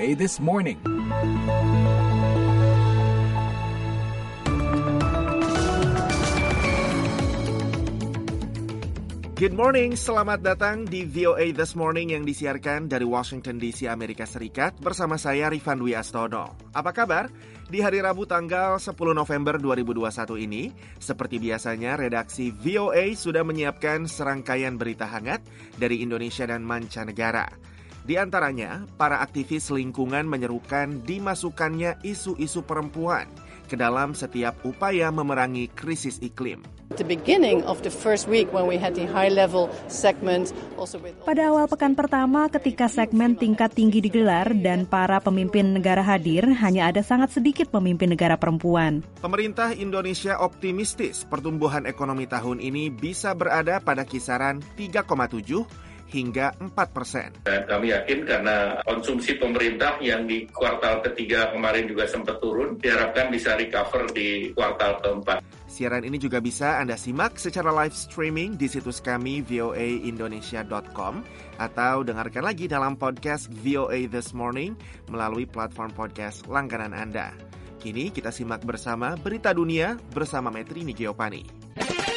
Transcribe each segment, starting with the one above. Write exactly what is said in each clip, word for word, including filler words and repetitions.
A This Morning. Good morning, selamat datang di V O A This Morning yang disiarkan dari Washington D C, Amerika Serikat bersama saya Rifan Dwi Astono. Apa kabar? Di hari Rabu tanggal sepuluh November dua ribu dua puluh satu ini, seperti biasanya redaksi V O A sudah menyiapkan serangkaian berita hangat dari Indonesia dan mancanegara. Di antaranya, para aktivis lingkungan menyerukan dimasukkannya isu-isu perempuan ke dalam setiap upaya memerangi krisis iklim. Pada awal pekan pertama ketika segmen tingkat tinggi digelar dan para pemimpin negara hadir, hanya ada sangat sedikit pemimpin negara perempuan. Pemerintah Indonesia optimistis pertumbuhan ekonomi tahun ini bisa berada pada kisaran tiga koma tujuh hingga empat persen. Dan kami yakin karena konsumsi pemerintah yang di kuartal ketiga kemarin juga sempat turun, diharapkan bisa recover di kuartal keempat. Siaran ini juga bisa Anda simak secara live streaming di situs kami v o a indonesia dot com atau dengarkan lagi dalam podcast V O A This Morning melalui platform podcast langganan Anda. Kini kita simak bersama berita dunia bersama Metrini Giovanni.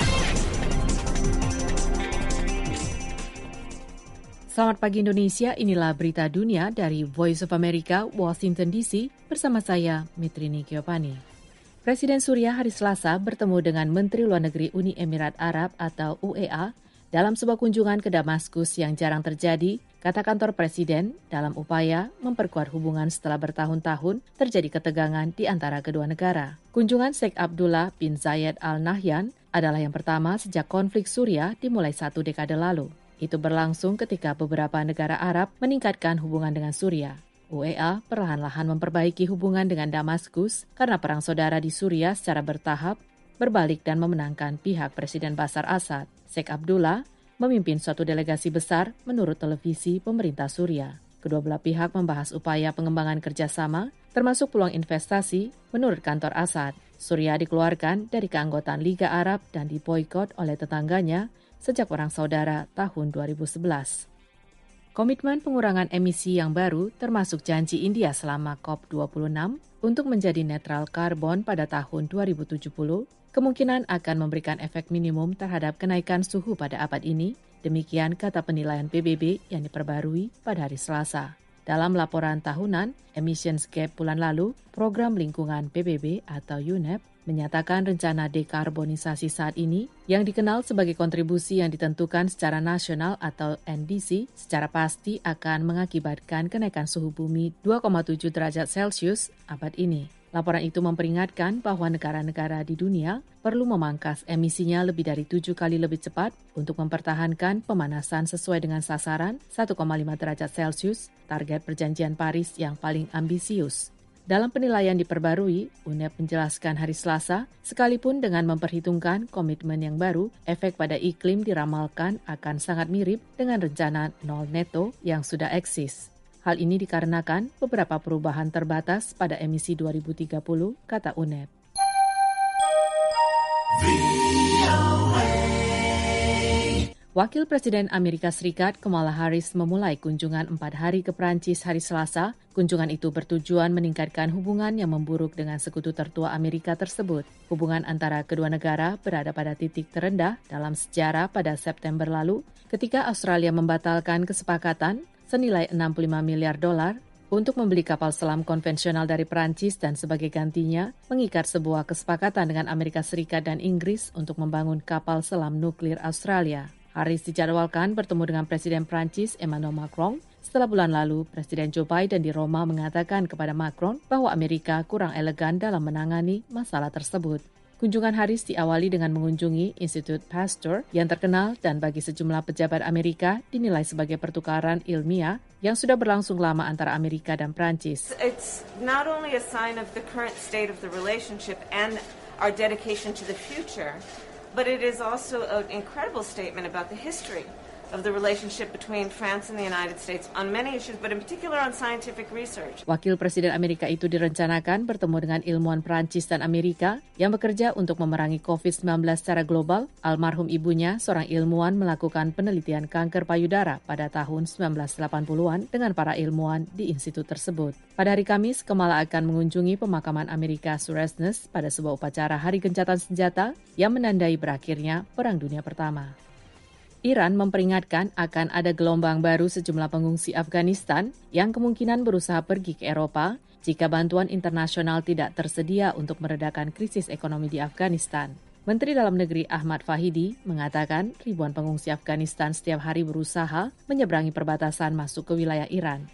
Selamat pagi Indonesia, inilah berita dunia dari Voice of America, Washington D C, bersama saya, Metrini Giovanni. Presiden Suriah hari Selasa bertemu dengan Menteri Luar Negeri Uni Emirat Arab atau U E A dalam sebuah kunjungan ke Damaskus yang jarang terjadi, kata kantor Presiden, dalam upaya memperkuat hubungan setelah bertahun-tahun terjadi ketegangan di antara kedua negara. Kunjungan Sheikh Abdullah bin Zayed Al Nahyan adalah yang pertama sejak konflik Suriah dimulai satu dekade lalu. Itu berlangsung ketika beberapa negara Arab meningkatkan hubungan dengan Suriah. U E A perlahan-lahan memperbaiki hubungan dengan Damaskus karena perang saudara di Suriah secara bertahap berbalik dan memenangkan pihak Presiden Bashar Assad. Sheikh Abdullah memimpin suatu delegasi besar menurut televisi pemerintah Suriah. Kedua belah pihak membahas upaya pengembangan kerjasama, termasuk peluang investasi menurut kantor Assad. Suriah dikeluarkan dari keanggotaan Liga Arab dan diboikot oleh tetangganya sejak perang saudara tahun dua ribu sebelas. Komitmen pengurangan emisi yang baru termasuk janji India selama C O P dua puluh enam untuk menjadi netral karbon pada tahun dua ribu tujuh puluh kemungkinan akan memberikan efek minimum terhadap kenaikan suhu pada abad ini, demikian kata penilaian P B B yang diperbarui pada hari Selasa. Dalam laporan tahunan Emissions Gap bulan lalu, Program Lingkungan P B B atau U N E P menyatakan rencana dekarbonisasi saat ini yang dikenal sebagai kontribusi yang ditentukan secara nasional atau N D C secara pasti akan mengakibatkan kenaikan suhu bumi dua koma tujuh derajat Celcius abad ini. Laporan itu memperingatkan bahwa negara-negara di dunia perlu memangkas emisinya lebih dari tujuh kali lebih cepat untuk mempertahankan pemanasan sesuai dengan sasaran satu koma lima derajat Celcius, target perjanjian Paris yang paling ambisius. Dalam penilaian diperbarui, U N E P menjelaskan hari Selasa, sekalipun dengan memperhitungkan komitmen yang baru, efek pada iklim diramalkan akan sangat mirip dengan rencana nol neto yang sudah eksis. Hal ini dikarenakan beberapa perubahan terbatas pada emisi dua ribu tiga puluh, kata U N E P. Wakil Presiden Amerika Serikat Kamala Harris memulai kunjungan empat hari ke Prancis hari Selasa. Kunjungan itu bertujuan meningkatkan hubungan yang memburuk dengan sekutu tertua Amerika tersebut. Hubungan antara kedua negara berada pada titik terendah dalam sejarah pada September lalu ketika Australia membatalkan kesepakatan senilai enam puluh lima miliar dolar untuk membeli kapal selam konvensional dari Prancis dan sebagai gantinya mengikat sebuah kesepakatan dengan Amerika Serikat dan Inggris untuk membangun kapal selam nuklir Australia. Harris dijadwalkan bertemu dengan Presiden Prancis Emmanuel Macron. Setelah bulan lalu, Presiden Joe Biden di Roma mengatakan kepada Macron bahwa Amerika kurang elegan dalam menangani masalah tersebut. Kunjungan Harris diawali dengan mengunjungi Institut Pasteur yang terkenal dan bagi sejumlah pejabat Amerika dinilai sebagai pertukaran ilmiah yang sudah berlangsung lama antara Amerika dan Prancis. It's not only a sign of the current state of the relationship and our dedication to the future, but it is also an incredible statement about the history of the relationship between France and the United States on many issues, but in particular on scientific research. Wakil Presiden Amerika itu direncanakan bertemu dengan ilmuwan Prancis dan Amerika yang bekerja untuk memerangi covid sembilan belas secara global. Almarhum ibunya, seorang ilmuwan, melakukan penelitian kanker payudara pada tahun sembilan belas delapan puluhan dengan para ilmuwan di institut tersebut. Pada hari Kamis, Kamala akan mengunjungi pemakaman Amerika Suresnes pada sebuah upacara Hari Gencatan Senjata yang menandai berakhirnya Perang Dunia Pertama. Iran memperingatkan akan ada gelombang baru sejumlah pengungsi Afghanistan yang kemungkinan berusaha pergi ke Eropa jika bantuan internasional tidak tersedia untuk meredakan krisis ekonomi di Afghanistan. Menteri Dalam Negeri Ahmad Fahidi mengatakan ribuan pengungsi Afghanistan setiap hari berusaha menyeberangi perbatasan masuk ke wilayah Iran.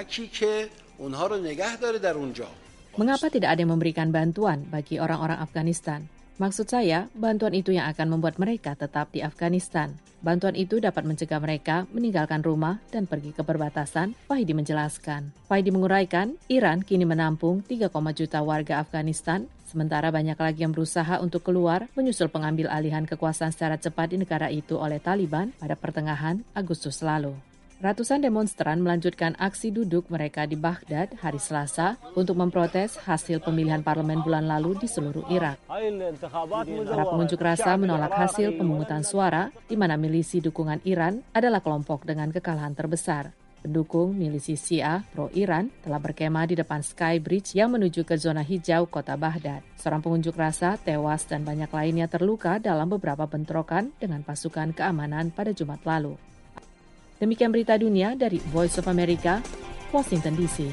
Mengapa tidak ada yang memberikan bantuan bagi orang-orang Afghanistan? Maksud saya, bantuan itu yang akan membuat mereka tetap di Afghanistan. Bantuan itu dapat mencegah mereka meninggalkan rumah dan pergi ke perbatasan, Fahidi menjelaskan. Fahidi menguraikan, Iran kini menampung tiga koma lima juta warga Afghanistan, sementara banyak lagi yang berusaha untuk keluar menyusul pengambil alihan kekuasaan secara cepat di negara itu oleh Taliban pada pertengahan Agustus lalu. Ratusan demonstran melanjutkan aksi duduk mereka di Baghdad hari Selasa untuk memprotes hasil pemilihan parlemen bulan lalu di seluruh Irak. Para pengunjuk rasa menolak hasil pemungutan suara, di mana milisi dukungan Iran adalah kelompok dengan kekalahan terbesar. Pendukung milisi Syiah pro-Iran telah berkemah di depan Sky Bridge yang menuju ke zona hijau kota Baghdad. Seorang pengunjuk rasa tewas dan banyak lainnya terluka dalam beberapa bentrokan dengan pasukan keamanan pada Jumat lalu. Demikian berita dunia dari Voice of America, Washington D C.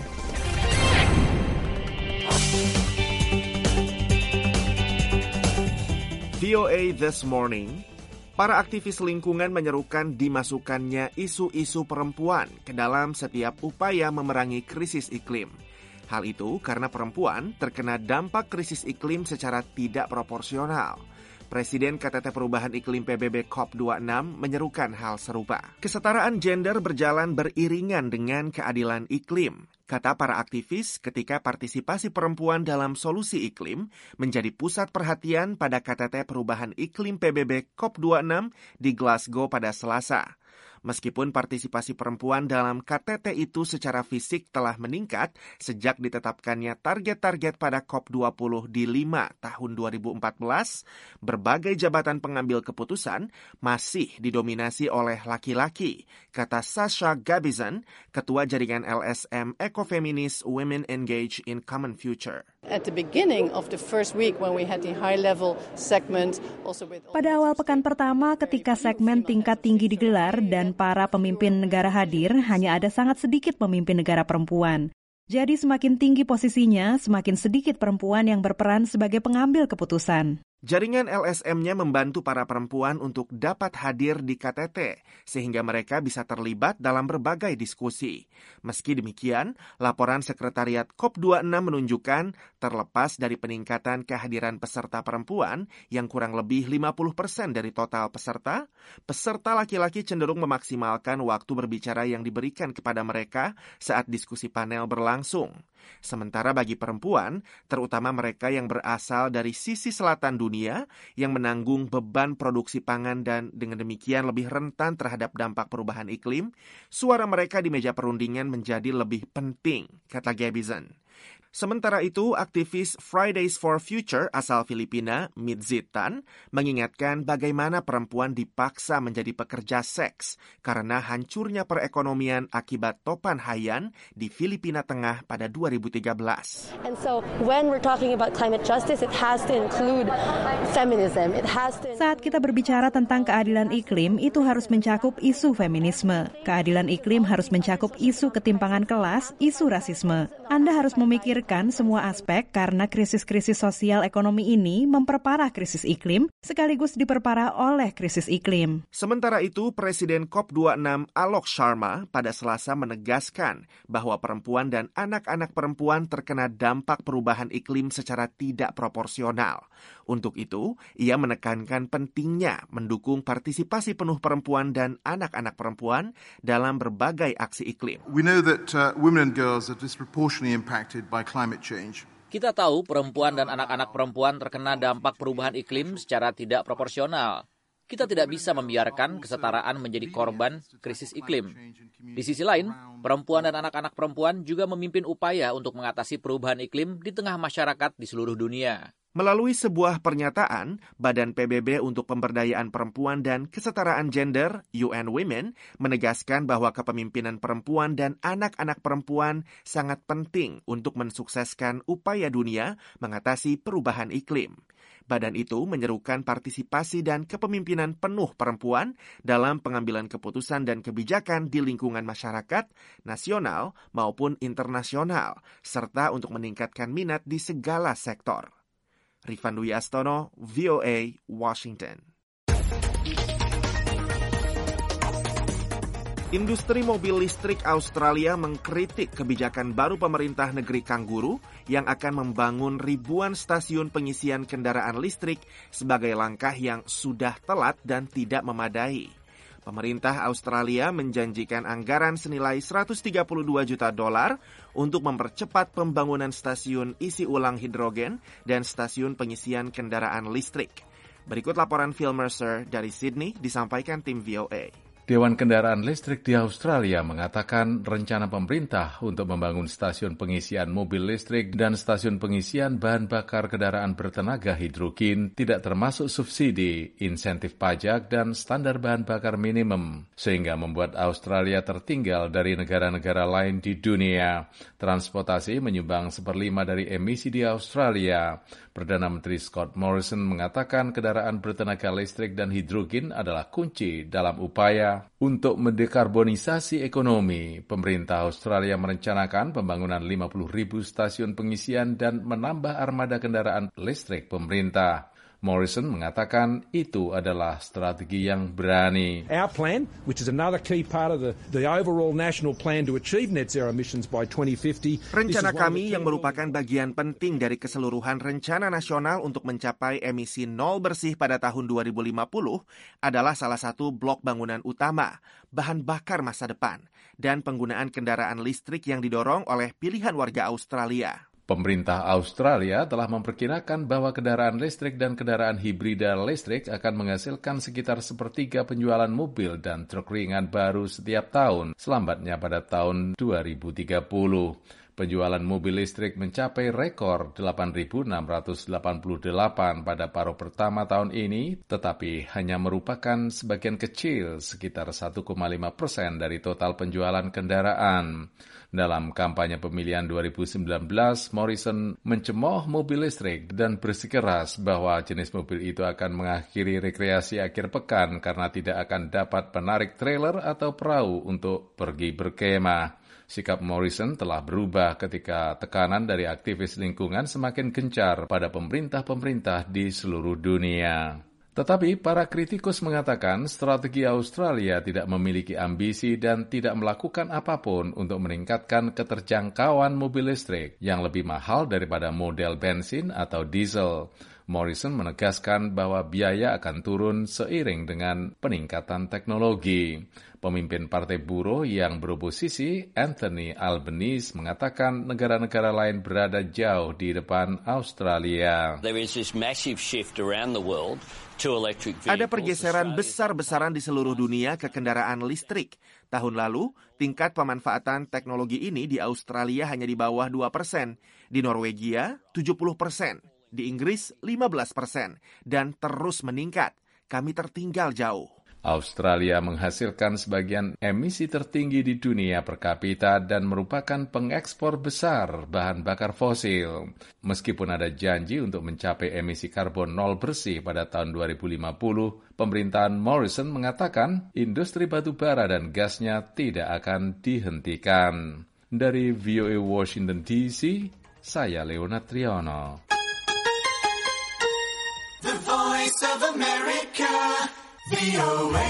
V O A This Morning, para aktivis lingkungan menyerukan dimasukkannya isu-isu perempuan ke dalam setiap upaya memerangi krisis iklim. Hal itu karena perempuan terkena dampak krisis iklim secara tidak proporsional. Presiden K T T Perubahan Iklim P B B COP dua puluh enam menyerukan hal serupa. Kesetaraan gender berjalan beriringan dengan keadilan iklim, kata para aktivis ketika partisipasi perempuan dalam solusi iklim menjadi pusat perhatian pada K T T Perubahan Iklim P B B COP dua puluh enam di Glasgow pada Selasa. Meskipun partisipasi perempuan dalam K T T itu secara fisik telah meningkat sejak ditetapkannya target-target pada COP dua puluh di lima tahun dua ribu empat belas, berbagai jabatan pengambil keputusan masih didominasi oleh laki-laki, kata Sasha Gabizon, ketua jaringan L S M Ecofeminist Women Engage in Common Future. At the beginning of the first week when we had the high level segment also with Pada awal pekan pertama ketika segmen tingkat tinggi digelar dan para pemimpin negara hadir, hanya ada sangat sedikit pemimpin negara perempuan. Jadi semakin tinggi posisinya, semakin sedikit perempuan yang berperan sebagai pengambil keputusan. Jaringan L S M-nya membantu para perempuan untuk dapat hadir di K T T, sehingga mereka bisa terlibat dalam berbagai diskusi. Meski demikian, laporan Sekretariat COP dua puluh enam menunjukkan terlepas dari peningkatan kehadiran peserta perempuan yang kurang lebih lima puluh persen dari total peserta, peserta laki-laki cenderung memaksimalkan waktu berbicara yang diberikan kepada mereka saat diskusi panel berlangsung. Sementara bagi perempuan, terutama mereka yang berasal dari sisi selatan dunia, yang menanggung beban produksi pangan dan dengan demikian lebih rentan terhadap dampak perubahan iklim, suara mereka di meja perundingan menjadi lebih penting, kata Gabizon. Sementara itu, aktivis Fridays for Future asal Filipina, Mitzit Tan, mengingatkan bagaimana perempuan dipaksa menjadi pekerja seks karena hancurnya perekonomian akibat topan Haiyan di Filipina Tengah pada dua ribu tiga belas. And so when we're talking about climate justice, it has to include feminism. It has to... Saat kita berbicara tentang keadilan iklim, itu harus mencakup isu feminisme. Keadilan iklim harus mencakup isu ketimpangan kelas, isu rasisme. Anda harus memikirkan semua aspek karena krisis-krisis sosial ekonomi ini memperparah krisis iklim sekaligus diperparah oleh krisis iklim. Sementara itu, Presiden COP dua puluh enam Alok Sharma pada Selasa menegaskan bahwa perempuan dan anak-anak perempuan terkena dampak perubahan iklim secara tidak proporsional. Untuk itu, ia menekankan pentingnya mendukung partisipasi penuh perempuan dan anak-anak perempuan dalam berbagai aksi iklim. We know that uh, women and girls are disproportionately impacted by climate change. Kita tahu perempuan dan anak-anak perempuan terkena dampak perubahan iklim secara tidak proporsional. kita tidak bisa membiarkan kesetaraan menjadi korban krisis iklim. Di sisi lain, perempuan dan anak-anak perempuan juga memimpin upaya untuk mengatasi perubahan iklim di tengah masyarakat di seluruh dunia. Melalui sebuah pernyataan, Badan P B B untuk Pemberdayaan Perempuan dan Kesetaraan Gender, U N Women, menegaskan bahwa kepemimpinan perempuan dan anak-anak perempuan sangat penting untuk mensukseskan upaya dunia mengatasi perubahan iklim. Badan itu menyerukan partisipasi dan kepemimpinan penuh perempuan dalam pengambilan keputusan dan kebijakan di lingkungan masyarakat, nasional maupun internasional, serta untuk meningkatkan minat di segala sektor. Rifan Dwi Astono, V O A, Washington. Industri mobil listrik Australia mengkritik kebijakan baru pemerintah negeri Kangguru yang akan membangun ribuan stasiun pengisian kendaraan listrik sebagai langkah yang sudah telat dan tidak memadai. Pemerintah Australia menjanjikan anggaran senilai seratus tiga puluh dua juta dolar untuk mempercepat pembangunan stasiun isi ulang hidrogen dan stasiun pengisian kendaraan listrik. Berikut laporan Phil Mercer dari Sydney disampaikan tim V O A. Dewan Kendaraan Listrik di Australia mengatakan rencana pemerintah untuk membangun stasiun pengisian mobil listrik dan stasiun pengisian bahan bakar kendaraan bertenaga hidrogen tidak termasuk subsidi, insentif pajak, dan standar bahan bakar minimum, sehingga membuat Australia tertinggal dari negara-negara lain di dunia. Transportasi menyumbang seperlima dari emisi di Australia. Perdana Menteri Scott Morrison mengatakan kendaraan bertenaga listrik dan hidrogen adalah kunci dalam upaya untuk mendekarbonisasi ekonomi. Pemerintah Australia merencanakan pembangunan lima puluh ribu stasiun pengisian dan menambah armada kendaraan listrik pemerintah. Morrison mengatakan itu adalah strategi yang berani. Our plan, which is another key part of the, the overall national plan to achieve net zero emissions by twenty fifty. Rencana kami yang merupakan bagian penting dari keseluruhan rencana nasional untuk mencapai emisi nol bersih pada tahun dua ribu lima puluh adalah salah satu blok bangunan utama, bahan bakar masa depan, dan penggunaan kendaraan listrik yang didorong oleh pilihan warga Australia. Pemerintah Australia telah memperkirakan bahwa kendaraan listrik dan kendaraan hibrida listrik akan menghasilkan sekitar sepertiga penjualan mobil dan truk ringan baru setiap tahun, selambatnya pada tahun dua ribu tiga puluh. Penjualan mobil listrik mencapai rekor delapan ribu enam ratus delapan puluh delapan pada paruh pertama tahun ini, tetapi hanya merupakan sebagian kecil, sekitar satu koma lima persen dari total penjualan kendaraan. Dalam kampanye pemilihan dua ribu sembilan belas, Morrison mencemooh mobil listrik dan bersikeras bahwa jenis mobil itu akan mengakhiri rekreasi akhir pekan karena tidak akan dapat menarik trailer atau perahu untuk pergi berkemah. Sikap Morrison telah berubah ketika tekanan dari aktivis lingkungan semakin gencar pada pemerintah-pemerintah di seluruh dunia. Tetapi para kritikus mengatakan strategi Australia tidak memiliki ambisi dan tidak melakukan apapun untuk meningkatkan keterjangkauan mobil listrik yang lebih mahal daripada model bensin atau diesel. Morrison menegaskan bahwa biaya akan turun seiring dengan peningkatan teknologi. Pemimpin Partai Buruh yang beroposisi, Anthony Albanese, mengatakan negara-negara lain berada jauh di depan Australia. There is this massive shift around the world to electric vehicles. Ada pergeseran besar-besaran di seluruh dunia ke kendaraan listrik. Tahun lalu, tingkat pemanfaatan teknologi ini di Australia hanya di bawah dua persen, di Norwegia tujuh puluh persen, di Inggris lima belas persen, dan terus meningkat. Kami tertinggal jauh. Australia menghasilkan sebagian emisi tertinggi di dunia per kapita dan merupakan pengekspor besar bahan bakar fosil. Meskipun ada janji untuk mencapai emisi karbon nol bersih pada tahun dua ribu lima puluh, pemerintahan Morrison mengatakan industri batu bara dan gasnya tidak akan dihentikan. Dari V O A Washington D C, saya Leonard Triono. The Voice of America. V O A.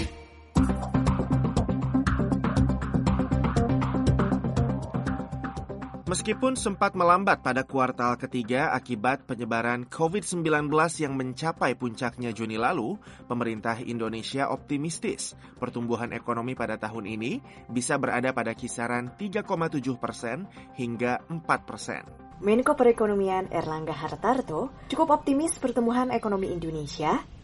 Meskipun sempat melambat pada kuartal ketiga akibat penyebaran covid sembilan belas yang mencapai puncaknya Juni lalu, pemerintah Indonesia optimistis pertumbuhan ekonomi pada tahun ini bisa berada pada kisaran tiga koma tujuh persen hingga empat persen. Menko Perekonomian Erlangga Hartarto cukup optimis pertumbuhan ekonomi Indonesia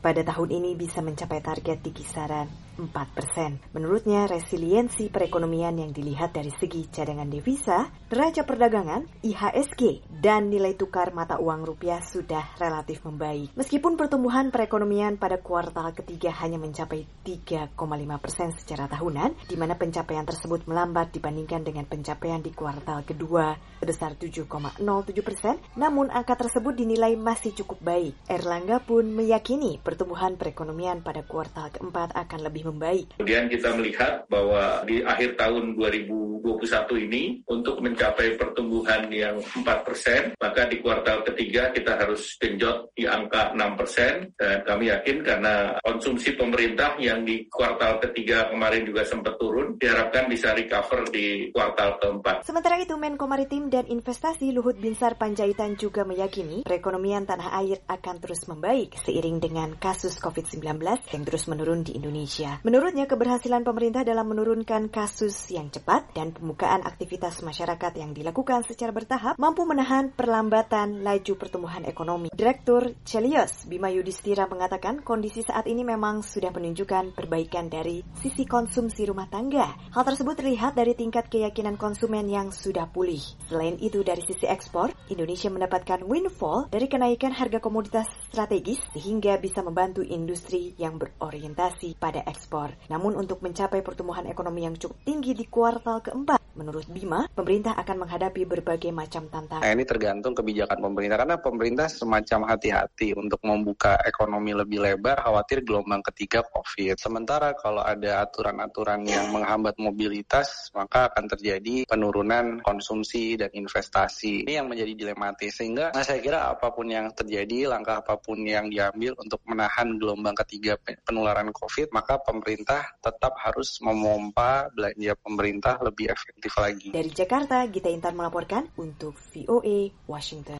pada tahun ini bisa mencapai target di kisaran empat persen. Menurutnya, resiliensi perekonomian yang dilihat dari segi cadangan devisa, neraca perdagangan, I H S G, dan nilai tukar mata uang rupiah sudah relatif membaik. Meskipun pertumbuhan perekonomian pada kuartal ketiga hanya mencapai tiga koma lima persen secara tahunan, di mana pencapaian tersebut melambat dibandingkan dengan pencapaian di kuartal kedua sebesar tujuh koma nol tujuh persen, namun angka tersebut dinilai masih cukup baik. Erlangga pun meyakini pertumbuhan perekonomian pada kuartal keempat akan lebih membaik. Kemudian kita melihat bahwa di akhir tahun dua ribu dua puluh satu ini untuk mencapai pertumbuhan yang empat persen, maka di kuartal ketiga kita harus genjot di angka enam persen, dan kami yakin karena konsumsi pemerintah yang di kuartal ketiga kemarin juga sempat turun, diharapkan bisa recover di kuartal keempat. Sementara itu, Menko Maritim dan Investasi Luhut Binsar Panjaitan juga meyakini perekonomian tanah air akan terus membaik seiring dengan kasus covid sembilan belas yang terus menurun di Indonesia. Menurutnya, keberhasilan pemerintah dalam menurunkan kasus yang cepat dan pembukaan aktivitas masyarakat yang dilakukan secara bertahap mampu menahan perlambatan laju pertumbuhan ekonomi. Direktur Celios Bima Yudhistira mengatakan kondisi saat ini memang sudah menunjukkan perbaikan dari sisi konsumsi rumah tangga. Hal tersebut terlihat dari tingkat keyakinan konsumen yang sudah pulih. Selain itu, dari sisi ekspor, Indonesia mendapatkan windfall dari kenaikan harga komoditas strategis sehingga bisa membantu industri yang berorientasi pada ekspor. Namun untuk mencapai pertumbuhan ekonomi yang cukup tinggi di kuartal keempat, menurut Bima, pemerintah akan menghadapi berbagai macam tantangan. Nah, ini tergantung kebijakan pemerintah, karena pemerintah semacam hati-hati untuk membuka ekonomi lebih lebar, khawatir gelombang ketiga COVID. Sementara kalau ada aturan-aturan yang menghambat mobilitas, maka akan terjadi penurunan konsumsi dan investasi. Ini yang menjadi dilematis, sehingga nah, saya kira apapun yang terjadi, langkah apapun yang diambil untuk menahan gelombang ketiga penularan COVID, maka pemerintah tetap harus memompa belanja pemerintah lebih efektif lagi. Dari Jakarta, Gita Intan melaporkan untuk V O A Washington.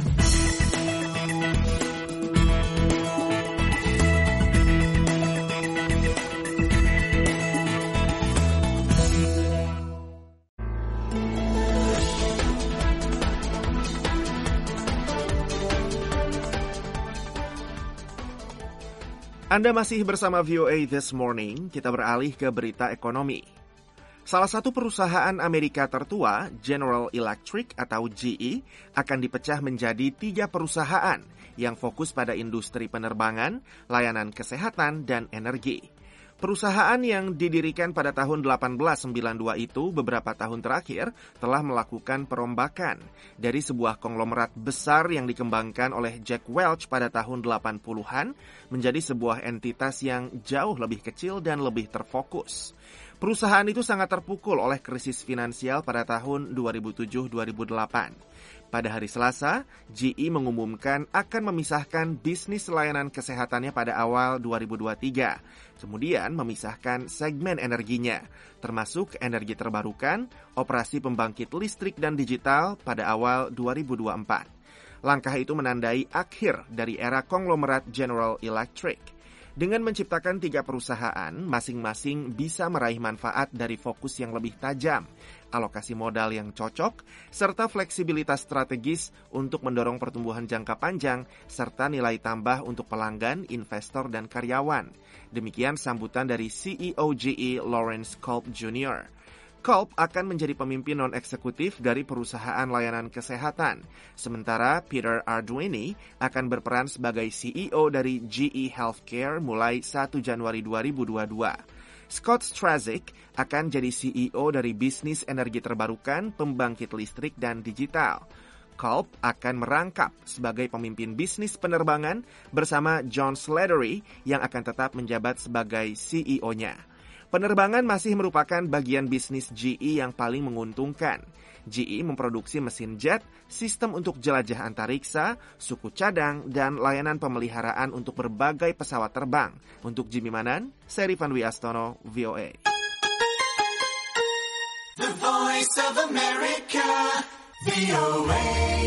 Anda masih bersama V O A This Morning, kita beralih ke berita ekonomi. Salah satu perusahaan Amerika tertua, General Electric atau G E, akan dipecah menjadi tiga perusahaan yang fokus pada industri penerbangan, layanan kesehatan, dan energi. Perusahaan yang didirikan pada tahun delapan belas sembilan puluh dua itu beberapa tahun terakhir telah melakukan perombakan dari sebuah konglomerat besar yang dikembangkan oleh Jack Welch pada tahun delapan puluhan menjadi sebuah entitas yang jauh lebih kecil dan lebih terfokus. Perusahaan itu sangat terpukul oleh krisis finansial pada tahun dua ribu tujuh dua ribu delapan. Pada hari Selasa, G E mengumumkan akan memisahkan bisnis layanan kesehatannya pada awal dua ribu dua puluh tiga. Kemudian memisahkan segmen energinya, termasuk energi terbarukan, operasi pembangkit listrik dan digital pada awal dua ribu dua puluh empat. Langkah itu menandai akhir dari era konglomerat General Electric. Dengan menciptakan tiga perusahaan, masing-masing bisa meraih manfaat dari fokus yang lebih tajam, alokasi modal yang cocok, serta fleksibilitas strategis untuk mendorong pertumbuhan jangka panjang, serta nilai tambah untuk pelanggan, investor, dan karyawan. Demikian sambutan dari C E O G E Lawrence Culp Junior Culp akan menjadi pemimpin non-eksekutif dari perusahaan layanan kesehatan, sementara Peter Arduini akan berperan sebagai C E O dari G E Healthcare mulai satu Januari dua ribu dua puluh dua. Scott Strazik akan jadi C E O dari bisnis energi terbarukan, pembangkit listrik, dan digital. Culp akan merangkap sebagai pemimpin bisnis penerbangan bersama John Slattery yang akan tetap menjabat sebagai C E O-nya. Penerbangan masih merupakan bagian bisnis G E yang paling menguntungkan. G E memproduksi mesin jet, sistem untuk jelajah antariksa, suku cadang, dan layanan pemeliharaan untuk berbagai pesawat terbang. Untuk Jimmy Manan, saya Rifan Wiastono, V O A. The Voice of America, V O A.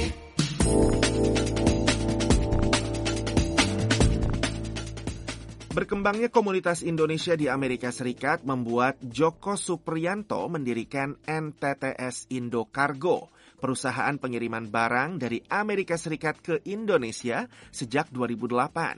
Berkembangnya komunitas Indonesia di Amerika Serikat membuat Joko Supriyanto mendirikan N T T S Indo Cargo, perusahaan pengiriman barang dari Amerika Serikat ke Indonesia sejak dua ribu delapan.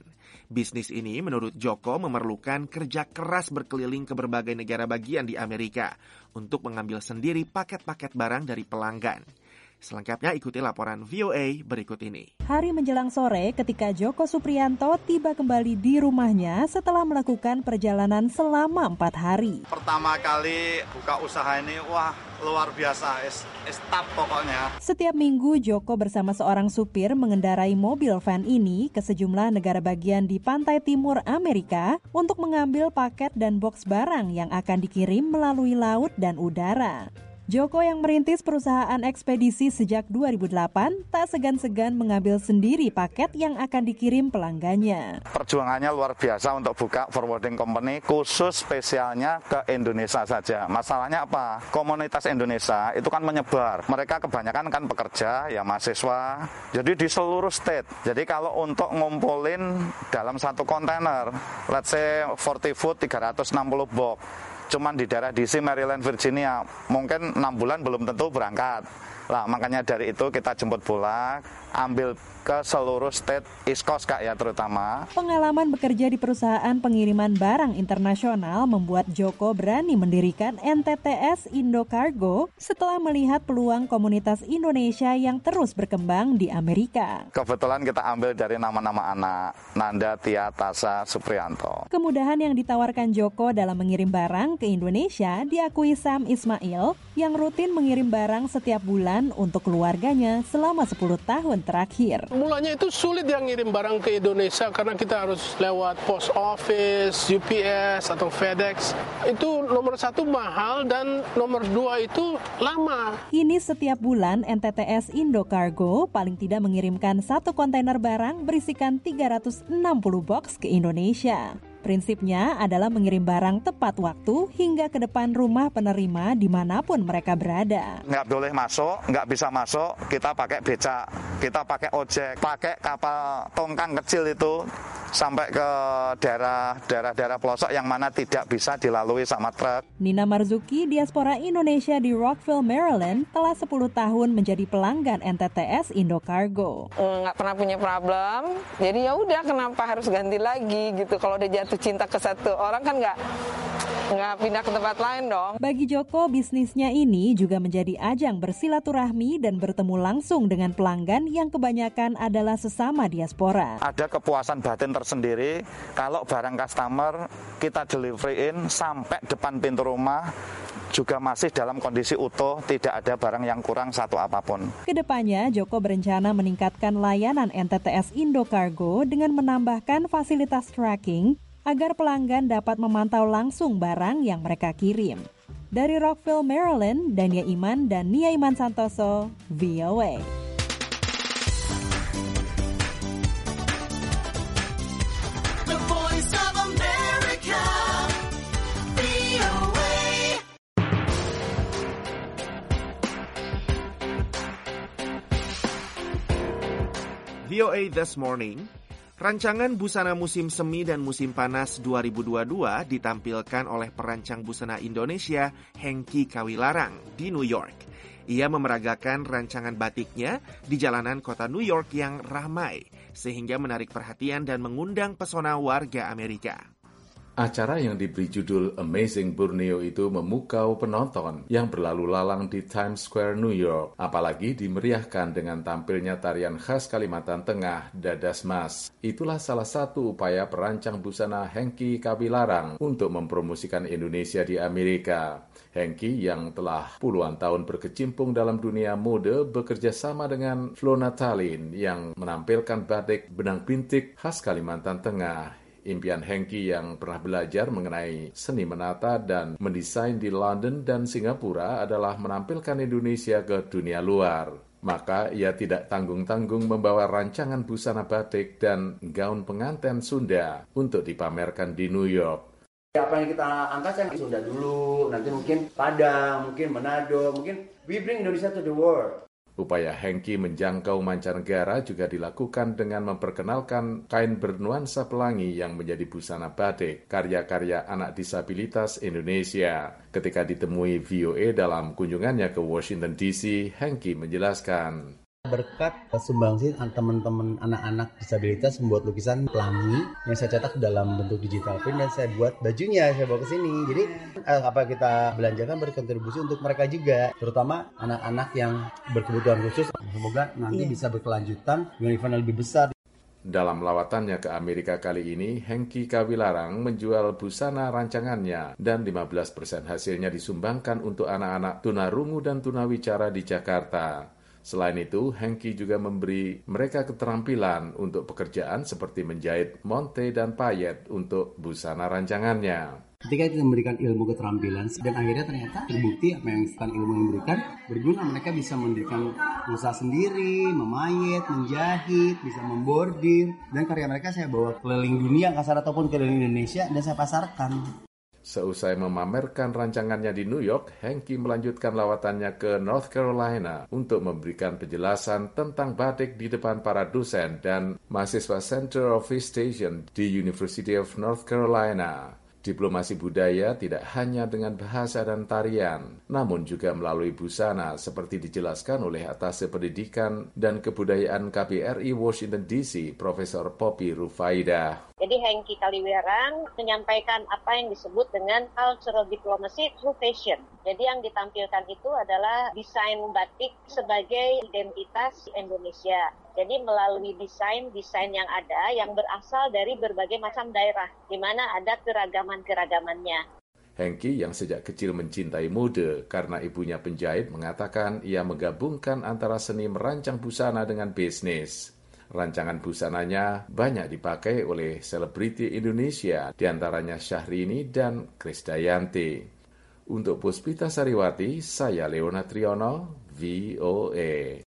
Bisnis ini menurut Joko memerlukan kerja keras berkeliling ke berbagai negara bagian di Amerika untuk mengambil sendiri paket-paket barang dari pelanggan. Selengkapnya ikuti laporan V O A berikut ini. Hari menjelang sore ketika Joko Supriyanto tiba kembali di rumahnya setelah melakukan perjalanan selama empat hari. Pertama kali buka usaha ini, wah luar biasa, estap pokoknya. Setiap minggu Joko bersama seorang supir mengendarai mobil van ini ke sejumlah negara bagian di pantai timur Amerika untuk mengambil paket dan box barang yang akan dikirim melalui laut dan udara. Joko yang merintis perusahaan ekspedisi sejak dua ribu delapan tak segan-segan mengambil sendiri paket yang akan dikirim pelanggannya. Perjuangannya luar biasa untuk buka forwarding company khusus spesialnya ke Indonesia saja. Masalahnya apa? Komunitas Indonesia itu kan menyebar. Mereka kebanyakan kan pekerja, ya mahasiswa. Jadi di seluruh state. Jadi kalau untuk ngumpulin dalam satu kontainer, let's say forty foot tiga ratus enam puluh box. Cuman di daerah D C, Maryland, Virginia, mungkin enam bulan belum tentu berangkat. Lah, makanya dari itu kita jemput bola, ambil ke seluruh state East Coast Kak ya terutama. Pengalaman bekerja di perusahaan pengiriman barang internasional membuat Joko berani mendirikan N T T S Indo Cargo setelah melihat peluang komunitas Indonesia yang terus berkembang di Amerika. Kebetulan kita ambil dari nama-nama anak, Nanda, Tia, Tasa, Supriyanto. Kemudahan yang ditawarkan Joko dalam mengirim barang ke Indonesia diakui Sam Ismail yang rutin mengirim barang setiap bulan untuk keluarganya selama sepuluh tahun terakhir. Mulanya itu sulit yang ngirim barang ke Indonesia karena kita harus lewat post office, U P S atau FedEx. Itu nomor satu mahal dan nomor dua itu lama. Kini setiap bulan N T T S Indo Cargo paling tidak mengirimkan satu kontainer barang berisikan tiga ratus enam puluh box ke Indonesia. Prinsipnya adalah mengirim barang tepat waktu hingga ke depan rumah penerima dimanapun mereka berada. Nggak boleh masuk, nggak bisa masuk, kita pakai becak, kita pakai ojek, pakai kapal tongkang kecil itu sampai ke daerah daerah-daerah pelosok yang mana tidak bisa dilalui sama truk. Nina Marzuki, diaspora Indonesia di Rockville, Maryland, telah sepuluh tahun menjadi pelanggan N T T S Indo Cargo. Nggak pernah punya problem, jadi ya udah kenapa harus ganti lagi gitu. Kalau udah jatuh cinta ke satu orang kan nggak nggak pindah ke tempat lain dong. Bagi Joko, bisnisnya ini juga menjadi ajang bersilaturahmi dan bertemu langsung dengan pelanggan yang kebanyakan adalah sesama diaspora. Ada kepuasan batin tersendiri kalau barang customer kita delivery-in sampai depan pintu rumah juga masih dalam kondisi utuh, tidak ada barang yang kurang satu apapun. Kedepannya, Joko berencana meningkatkan layanan N T T S Indo Cargo dengan menambahkan fasilitas tracking agar pelanggan dapat memantau langsung barang yang mereka kirim. Dari Rockville, Maryland, Dania Iman dan Nia Iman Santoso, V O A. The Voice of America, V O A. V O A This Morning. Rancangan busana musim semi dan musim panas dua ribu dua puluh dua ditampilkan oleh perancang busana Indonesia Hengky Kawilarang di New York. Ia memeragakan rancangan batiknya di jalanan kota New York yang ramai, sehingga menarik perhatian dan mengundang pesona warga Amerika. Acara yang diberi judul Amazing Borneo itu memukau penonton yang berlalu lalang di Times Square, New York. Apalagi dimeriahkan dengan tampilnya tarian khas Kalimantan Tengah, Dadas Mas. Itulah salah satu upaya perancang busana Hengky Kawilarang untuk mempromosikan Indonesia di Amerika. Hengky yang telah puluhan tahun berkecimpung dalam dunia mode bekerja sama dengan Flo Natalin yang menampilkan batik benang bintik khas Kalimantan Tengah. Impian Hengky yang pernah belajar mengenai seni menata dan mendesain di London dan Singapura adalah menampilkan Indonesia ke dunia luar. Maka ia tidak tanggung-tanggung membawa rancangan busana batik dan gaun pengantin Sunda untuk dipamerkan di New York. Apa yang kita angkat kan Sunda dulu, nanti mungkin Padang, mungkin Manado, mungkin we bring Indonesia to the world. Upaya Hengky menjangkau mancanegara juga dilakukan dengan memperkenalkan kain bernuansa pelangi yang menjadi busana batik, karya-karya anak disabilitas Indonesia. Ketika ditemui V O A dalam kunjungannya ke Washington D C, Hengky menjelaskan. Berkat sumbangsi teman-teman anak-anak disabilitas membuat lukisan pelangi yang saya cetak dalam bentuk digital print dan saya buat bajunya, saya bawa ke sini. Jadi apa kita belanjakan berkontribusi untuk mereka juga, terutama anak-anak yang berkebutuhan khusus. Semoga nanti yeah. bisa berkelanjutan dengan event yang lebih besar. Dalam lawatannya ke Amerika kali ini, Hengki Kawilarang menjual busana rancangannya dan lima belas persen hasilnya disumbangkan untuk anak-anak tunarungu dan tunawicara di Jakarta. Selain itu, Hengki juga memberi mereka keterampilan untuk pekerjaan seperti menjahit monte dan payet untuk busana rancangannya. Ketika kita memberikan ilmu keterampilan dan akhirnya ternyata terbukti apa yang ilmu yang diberikan berguna, mereka bisa mendirikan usaha sendiri, memayet, menjahit, bisa membordir, dan karya mereka saya bawa keliling dunia kasar ataupun keliling Indonesia dan saya pasarkan. Seusai memamerkan rancangannya di New York, Hengki melanjutkan lawatannya ke North Carolina untuk memberikan penjelasan tentang batik di depan para dosen dan mahasiswa Center of East Asian di University of North Carolina. Diplomasi budaya tidak hanya dengan bahasa dan tarian, namun juga melalui busana seperti dijelaskan oleh Atase Pendidikan dan Kebudayaan K B R I Washington D C, Profesor Poppy Rufaidah. Jadi Hengki Kawilarang menyampaikan apa yang disebut dengan cultural diplomacy through fashion. Jadi yang ditampilkan itu adalah desain batik sebagai identitas Indonesia. Jadi melalui desain-desain yang ada yang berasal dari berbagai macam daerah, di mana ada keragaman-keragamannya. Hengki yang sejak kecil mencintai mode karena ibunya penjahit mengatakan ia menggabungkan antara seni merancang busana dengan bisnis. Rancangan busananya banyak dipakai oleh selebriti Indonesia, diantaranya Syahrini dan Krisdayanti. Untuk Puspita Sariwati, saya Leona Triono, V O A.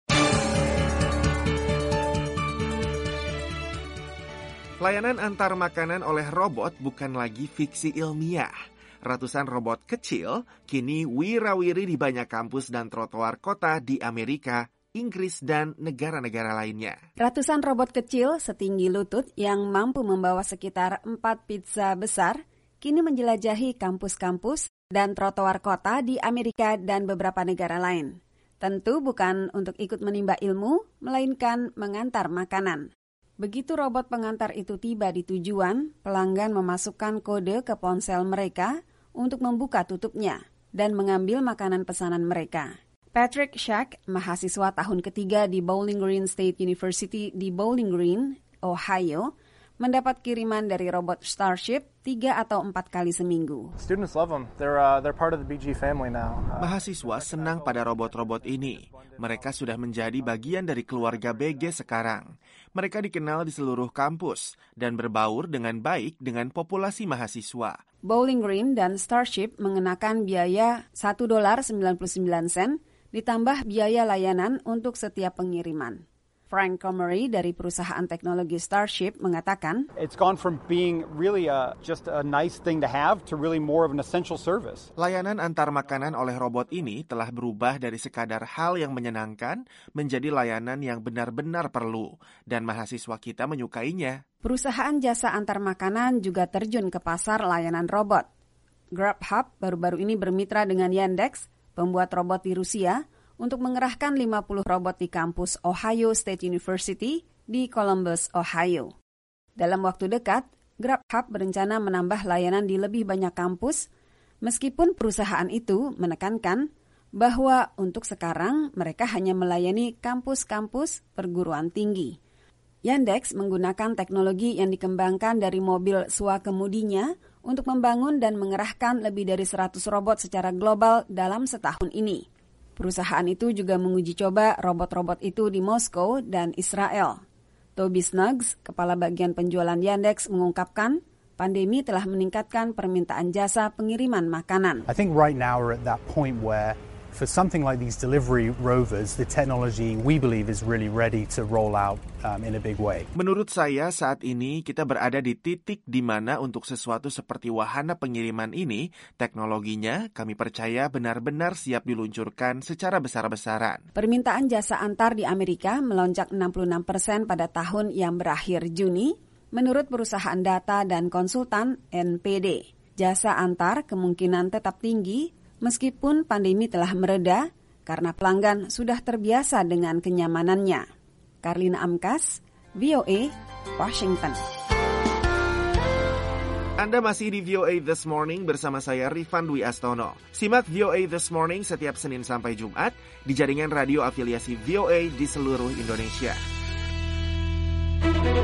Layanan antar makanan oleh robot bukan lagi fiksi ilmiah. Ratusan robot kecil kini wirawiri di banyak kampus dan trotoar kota di Amerika, Inggris, dan negara-negara lainnya. Ratusan robot kecil setinggi lutut yang mampu membawa sekitar empat pizza besar kini menjelajahi kampus-kampus dan trotoar kota di Amerika dan beberapa negara lain. Tentu bukan untuk ikut menimba ilmu, melainkan mengantar makanan. Begitu robot pengantar itu tiba di tujuan, pelanggan memasukkan kode ke ponsel mereka untuk membuka tutupnya dan mengambil makanan pesanan mereka. Patrick Shack, mahasiswa tahun ketiga di Bowling Green State University di Bowling Green, Ohio, mendapat kiriman dari robot Starship tiga atau empat kali seminggu. Students love them. They're uh, they're part of the B G family now. Uh, Mahasiswa senang pada robot-robot ini. Mereka sudah menjadi bagian dari keluarga B G sekarang. Mereka dikenal di seluruh kampus dan berbaur dengan baik dengan populasi mahasiswa. Bowling Green dan Starship mengenakan biaya satu dolar sembilan puluh sembilan sen ditambah biaya layanan untuk setiap pengiriman. Frank Comery dari perusahaan teknologi Starship mengatakan, It's gone from being really a, just a nice thing to have to really more of an essential service. Layanan antar makanan oleh robot ini telah berubah dari sekadar hal yang menyenangkan menjadi layanan yang benar-benar perlu, dan mahasiswa kita menyukainya. Perusahaan jasa antar makanan juga terjun ke pasar layanan robot. Grubhub baru-baru ini bermitra dengan Yandex, pembuat robot di Rusia, untuk mengerahkan lima puluh robot di kampus Ohio State University di Columbus, Ohio. Dalam waktu dekat, Grubhub berencana menambah layanan di lebih banyak kampus, meskipun perusahaan itu menekankan bahwa untuk sekarang mereka hanya melayani kampus-kampus perguruan tinggi. Yandex menggunakan teknologi yang dikembangkan dari mobil swakemudinya untuk membangun dan mengerahkan lebih dari seratus robot secara global dalam setahun ini. Perusahaan itu juga menguji coba robot-robot itu di Moskow dan Israel. Toby Snuggs, kepala bagian penjualan Yandex, mengungkapkan pandemi telah meningkatkan permintaan jasa pengiriman makanan. I think right now we're at that point where for something like these delivery rovers, the technology we believe is really ready to roll out um, in a big way. Menurut saya saat ini kita berada di titik di mana untuk sesuatu seperti wahana pengiriman ini, teknologinya kami percaya benar-benar siap diluncurkan secara besar-besaran. Permintaan jasa antar di Amerika melonjak enam puluh enam persen pada tahun yang berakhir Juni, menurut perusahaan data dan konsultan N P D. Jasa antar kemungkinan tetap tinggi meskipun pandemi telah mereda karena pelanggan sudah terbiasa dengan kenyamanannya. Karlina Amkas, V O A, Washington. Anda masih di V O A This Morning bersama saya Rifan Dwi Astono. Simak V O A This Morning setiap Senin sampai Jumat di jaringan radio afiliasi V O A di seluruh Indonesia.